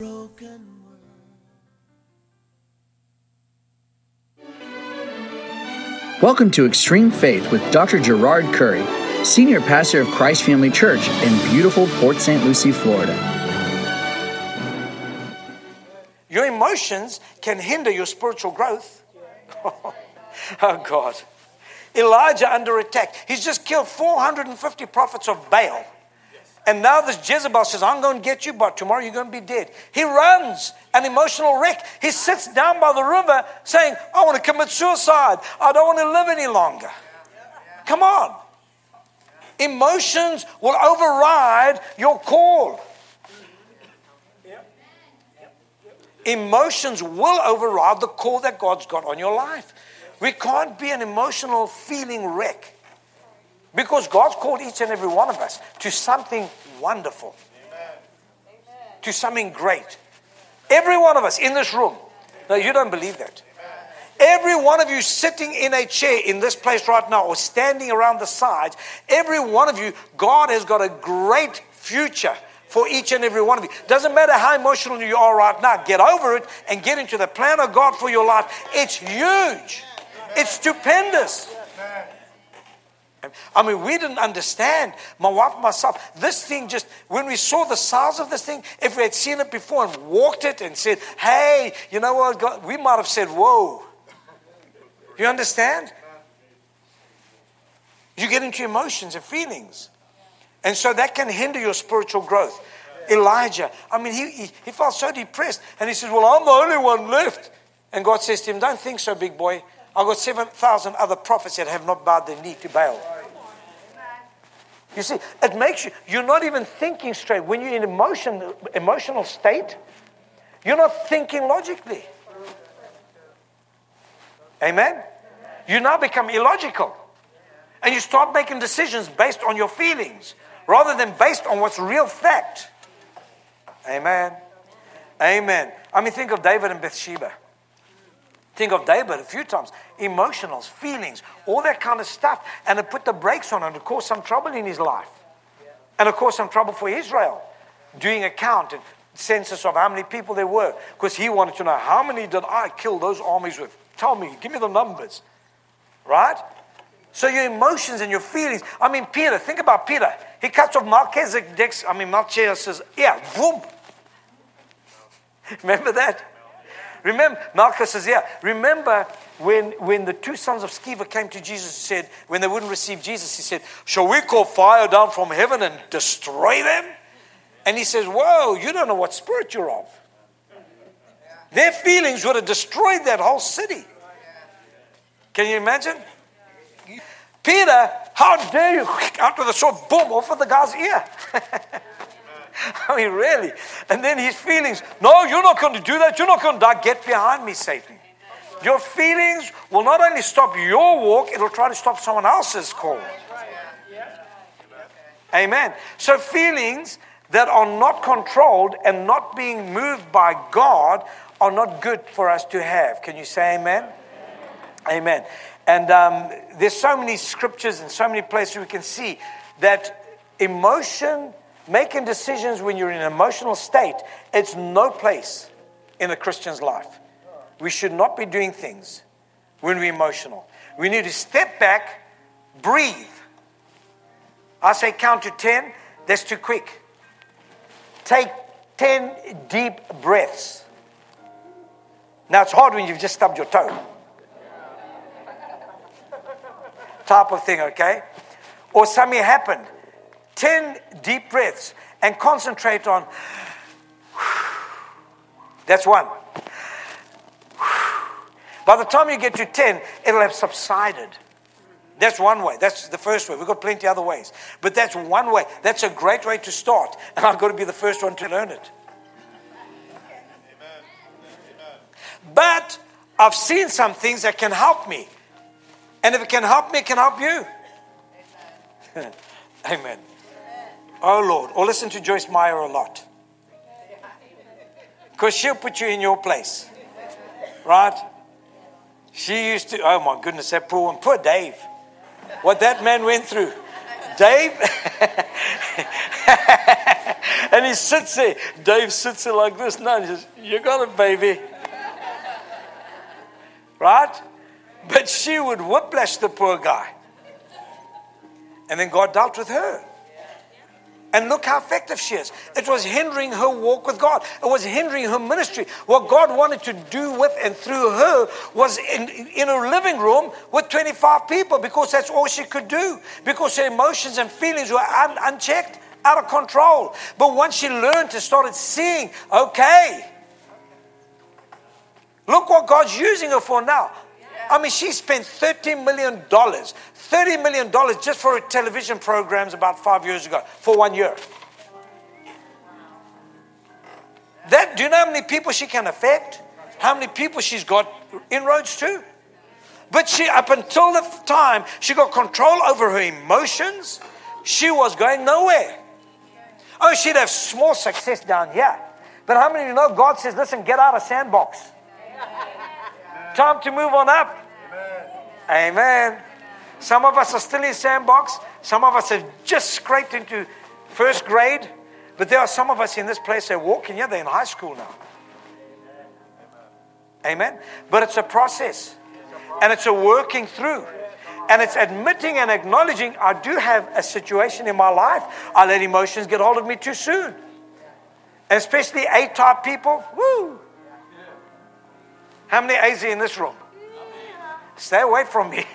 Welcome to Extreme Faith with Dr. Gerard Curry, Senior Pastor of Christ Family Church in beautiful Port St. Lucie, Florida. Your emotions can hinder your spiritual growth. Oh, God. Elijah under attack. He's just killed 450 prophets of Baal. And now this Jezebel says, I'm going to get you, but tomorrow you're going to be dead. He runs, an emotional wreck. He sits down by the river saying, I want to commit suicide. I don't want to live any longer. Come on. Emotions will override your call. Emotions will override the call that God's got on your life. We can't be an emotional feeling wreck. Because God's called each and every one of us to something wonderful. Amen. To something great. Every one of us in this room. No, you don't believe that. Amen. Every one of you sitting in a chair in this place right now or standing around the sides, every one of you, God has got a great future for each and every one of you. Doesn't matter how emotional you are right now. Get over it and get into the plan of God for your life. It's huge. It's stupendous. I mean, we didn't understand, my wife and myself, this thing just, when we saw the size of this thing, if we had seen it before and walked it and said, hey, you know what, God, we might have said, whoa. You understand? You get into emotions and feelings. And so that can hinder your spiritual growth. Elijah, I mean, he felt so depressed. And he says, well, I'm the only one left. And God says to him, don't think so, big boy. I've got 7,000 other prophets that have not bowed their knee to Baal. You see, it makes you're not even thinking straight. When you're in emotional state, you're not thinking logically. Amen? You now become illogical. And you start making decisions based on your feelings rather than based on what's real fact. Amen? Amen. I mean, think of David and Bathsheba. Think of David a few times. Emotionals, feelings, all that kind of stuff. And it put the brakes on and it caused some trouble in his life. And it caused some trouble for Israel. Doing a count and census of how many people there were. Because he wanted to know, how many did I kill those armies with? Tell me, give me the numbers. Right? So your emotions and your feelings. I mean, Peter, think about Peter. He cuts off Malchus' ear. Boom. Remember that? Remember, Malchus says, yeah. Remember when the two sons of Sceva came to Jesus and said, when they wouldn't receive Jesus, he said, shall we call fire down from heaven and destroy them? And he says, whoa, you don't know what spirit you're of. Their feelings would have destroyed that whole city. Can you imagine? Peter, how dare you? Out with the sword, boom, off of the guy's ear. I mean, really. And then his feelings, no, you're not going to do that. You're not going to die. Get behind me, Satan. Your feelings will not only stop your walk, it'll try to stop someone else's call. Amen. So feelings that are not controlled and not being moved by God are not good for us to have. Can you say amen? Amen. And there's so many scriptures and so many places we can see that emotion, making decisions when you're in an emotional state, it's no place in a Christian's life. We should not be doing things when we're emotional. We need to step back, breathe. I say count to 10. That's too quick. Take 10 deep breaths. Now it's hard when you've just stubbed your toe. Type of thing, okay? Or something happened. 10 deep breaths and concentrate on. That's one. By the time you get to 10, it'll have subsided. That's one way. That's the first way. We've got plenty other ways. But that's one way. That's a great way to start. And I've got to be the first one to learn it. But I've seen some things that can help me. And if it can help me, it can help you. Amen. Oh, Lord. Or listen to Joyce Meyer a lot. Because she'll put you in your place. Right? She used to, oh my goodness, that poor one. Poor Dave. What that man went through. Dave. And he sits there. Dave sits there like this. No, he says, you got it, baby. Right? But she would whiplash the poor guy. And then God dealt with her. And look how effective she is. It was hindering her walk with God. It was hindering her ministry. What God wanted to do with and through her was in her living room with 25 people, because that's all she could do. Because her emotions and feelings were unchecked, out of control. But once she learned to started seeing, okay, look what God's using her for now. I mean, she spent $30 million just for her television programs about 5 years ago, for 1 year. Do you know how many people she can affect? How many people she's got inroads to? But she, up until the time she got control over her emotions, she was going nowhere. Oh, she'd have small success down here. But how many of you know God says, listen, get out of sandbox. Time to move on up. Amen. Some of us are still in sandbox. Some of us have just scraped into first grade. But there are some of us in this place that are walking here. They're in high school now. Amen. But it's a process. And it's a working through. And it's admitting and acknowledging, I do have a situation in my life. I let emotions get hold of me too soon. And especially A-type people. Woo! How many A's are in this room? Stay away from me.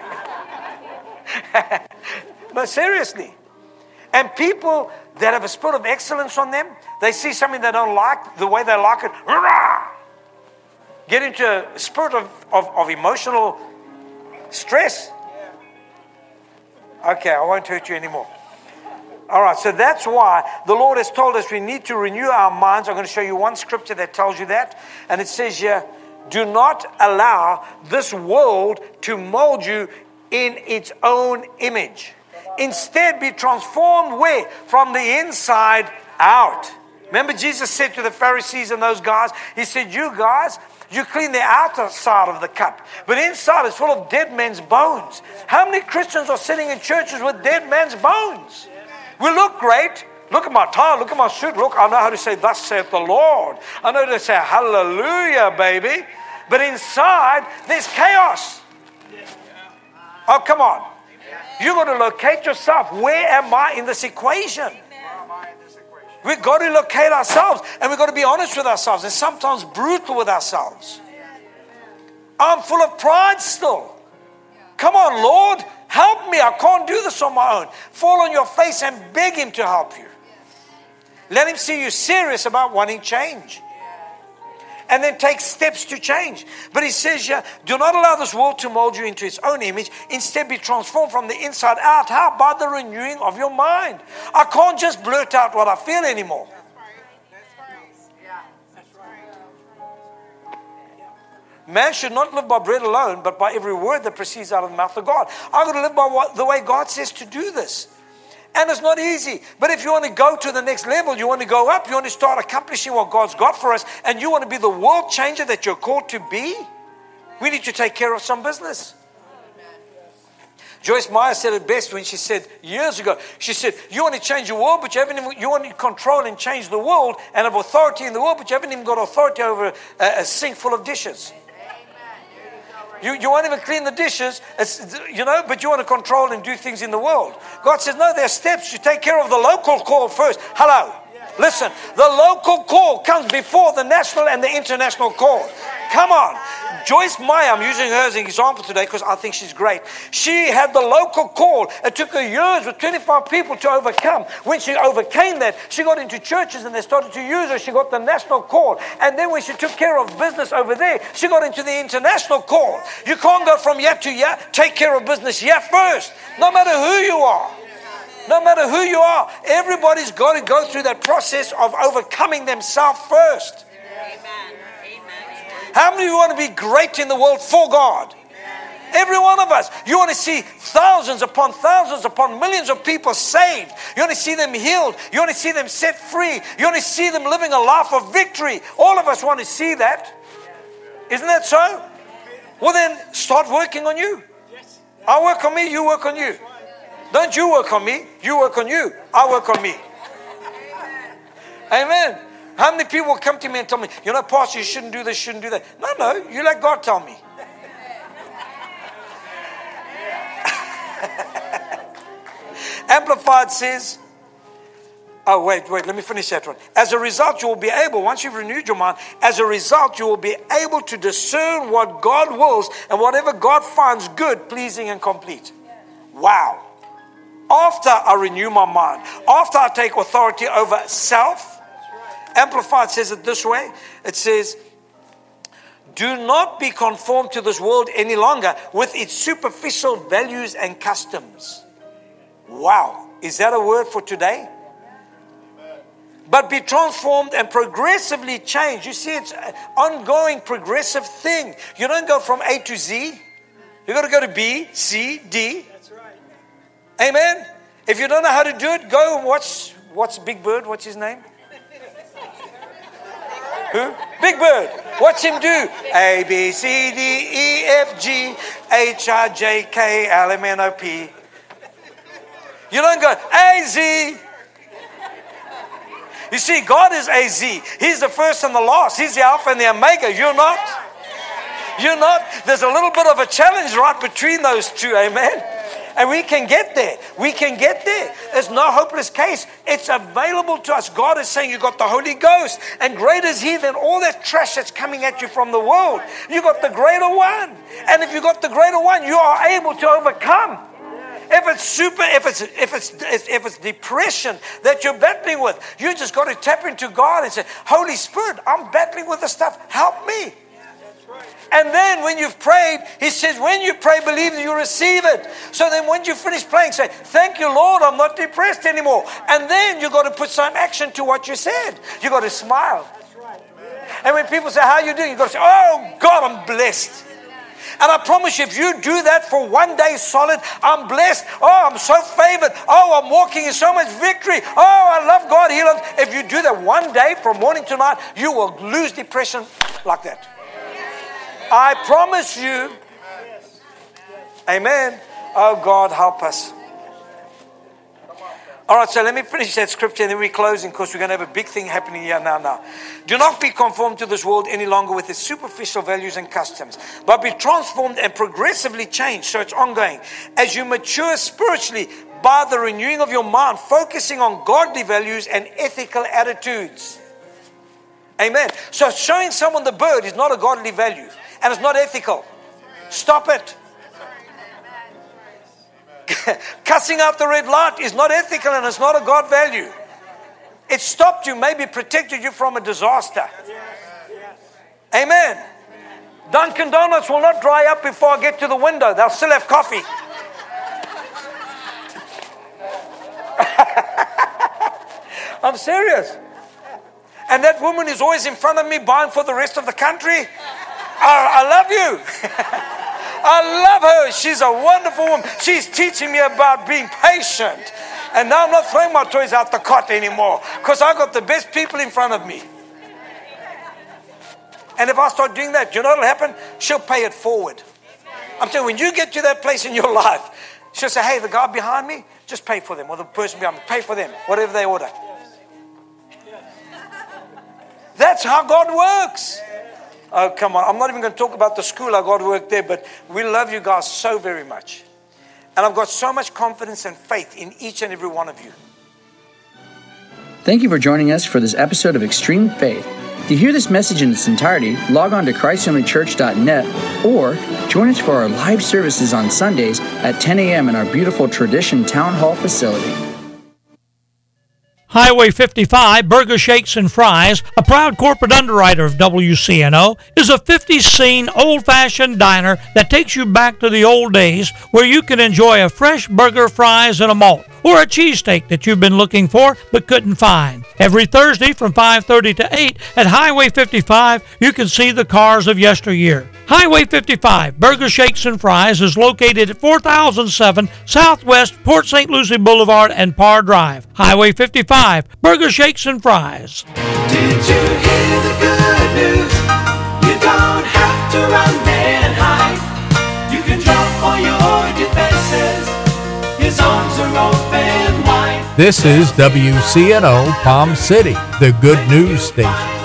No, seriously. And people that have a spirit of excellence on them, they see something they don't like, the way they like it, get into a spirit of emotional stress. Okay, I won't hurt you anymore. All right, so that's why the Lord has told us we need to renew our minds. I'm going to show you one scripture that tells you that. And it says here, do not allow this world to mold you in its own image. Instead, be transformed where? From the inside out. Remember Jesus said to the Pharisees and those guys, he said, you guys, you clean the outer side of the cup, but inside is full of dead men's bones. How many Christians are sitting in churches with dead men's bones? We look great. Look at my tie, look at my suit. Look, I know how to say, thus saith the Lord. I know how to say, hallelujah, baby. But inside, there's chaos. Oh, come on. You've got to locate yourself. Where am I in this equation? We've got to locate ourselves. And we've got to be honest with ourselves. And sometimes brutal with ourselves. I'm full of pride still. Come on, Lord. Help me. I can't do this on my own. Fall on your face and beg Him to help you. Let Him see you serious about wanting change. And then take steps to change. But He says here, do not allow this world to mold you into its own image. Instead, be transformed from the inside out. How? By the renewing of your mind. I can't just blurt out what I feel anymore. Man should not live by bread alone, but by every word that proceeds out of the mouth of God. I've got to live by the way God says to do this. And it's not easy. But if you want to go to the next level, you want to go up, you want to start accomplishing what God's got for us, and you want to be the world changer that you're called to be, we need to take care of some business. Joyce Meyer said it best when she said years ago, she said, you want to change the world, but you want to control and change the world and have authority in the world, but you haven't even got authority over a sink full of dishes. You won't even clean the dishes, but you want to control and do things in the world. God says, no, there are steps. You take care of the local call first. Hello. Listen, the local call comes before the national and the international call. Come on. Joyce Meyer, I'm using her as an example today because I think she's great. She had the local call. It took her years with 25 people to overcome. When she overcame that, she got into churches and they started to use her. She got the national call. And then when she took care of business over there, she got into the international call. You can't go from year to year. Take care of business here first. No matter who you are. No matter who you are, everybody's got to go through that process of overcoming themselves first. Amen. How many of you want to be great in the world for God? Every one of us. You want to see thousands upon millions of people saved. You want to see them healed. You want to see them set free. You want to see them living a life of victory. All of us want to see that. Isn't that so? Well then, start working on you. I work on me, you work on you. Don't you work on me, you work on you. I work on me. Amen. How many people will come to me and tell me, you know, Pastor, you shouldn't do this, shouldn't do that. No, you let God tell me. Amplified says, oh, wait, let me finish that one. As a result, you will be able, once you've renewed your mind, as a result, you will be able to discern what God wills and whatever God finds good, pleasing, and complete. Wow. After I renew my mind, after I take authority over self, Amplified says it this way. It says, do not be conformed to this world any longer with its superficial values and customs. Wow. Is that a word for today? But be transformed and progressively changed. You see, it's an ongoing progressive thing. You don't go from A to Z. You've got to go to B, C, D. That's right. Amen. If you don't know how to do it, go and watch Big Bird. What's his name? Who? Big Bird. Watch him do A, B, C, D, E, F, G, H, I, J, K, L, M, N, O, P. You don't go A, Z. You see, God is AZ. He's the first and the last. He's the Alpha and the Omega. You're not. You're not. There's a little bit of a challenge right between those two. Amen. And we can get there. We can get there. There's no hopeless case. It's available to us. God is saying you got the Holy Ghost. And greater is He than all that trash that's coming at you from the world. You got the greater one. And if you got the greater one, you are able to overcome. If it's depression that you're battling with, you just got to tap into God and say, Holy Spirit, I'm battling with this stuff. Help me. And then when you've prayed, He says, when you pray, believe that you receive it. So then when you finish praying, say, thank you, Lord, I'm not depressed anymore. And then you got to put some action to what you said. You got to smile. And when people say, how are you doing? You got to say, oh, God, I'm blessed. And I promise you, if you do that for one day solid, I'm blessed. Oh, I'm so favored. Oh, I'm walking in so much victory. Oh, I love God. He loves. If you do that one day from morning to night, you will lose depression like that. I promise you. Amen. Oh, God, help us. All right, so let me finish that scripture and then we're closing because we're going to have a big thing happening here now. Do not be conformed to this world any longer with its superficial values and customs, but be transformed and progressively changed. So it's ongoing. As you mature spiritually by the renewing of your mind, focusing on godly values and ethical attitudes. Amen. So showing someone the bird is not a godly value and it's not ethical. Stop it. Cussing out the red light is not ethical and it's not a God value. It stopped you, maybe protected you from a disaster. Amen. Dunkin' Donuts will not dry up before I get to the window. They'll still have coffee. I'm serious. And that woman is always in front of me buying for the rest of the country. I love you. I love her. She's a wonderful woman. She's teaching me about being patient. And now I'm not throwing my toys out the cot anymore because I got the best people in front of me. And if I start doing that, you know what will happen? She'll pay it forward. I'm telling you, when you get to that place in your life, she'll say, hey, the guy behind me, just pay for them. Or the person behind me, pay for them. Whatever they order. That's how God works. Oh, come on. I'm not even going to talk about the school I got to work there, but we love you guys so very much. And I've got so much confidence and faith in each and every one of you. Thank you for joining us for this episode of Extreme Faith. To hear this message in its entirety, log on to ChristFamilyChurch.net or join us for our live services on Sundays at 10 a.m. in our beautiful Tradition Town Hall facility. Highway 55, Burger Shakes and Fries, a proud corporate underwriter of WCNO, is a 50-scene old-fashioned diner that takes you back to the old days where you can enjoy a fresh burger, fries, and a malt, or a cheesesteak that you've been looking for but couldn't find. Every Thursday from 5:30 to 8 at Highway 55, you can see the cars of yesteryear. Highway 55, Burger Shakes and Fries is located at 4007 Southwest Port St. Lucie Boulevard and Parr Drive. Highway 55, Burger Shakes and Fries. Did you hear the good news? You don't have to run and hide. You can drop all your defenses. His arms are open wide. This is WCNO Palm City, the good news station.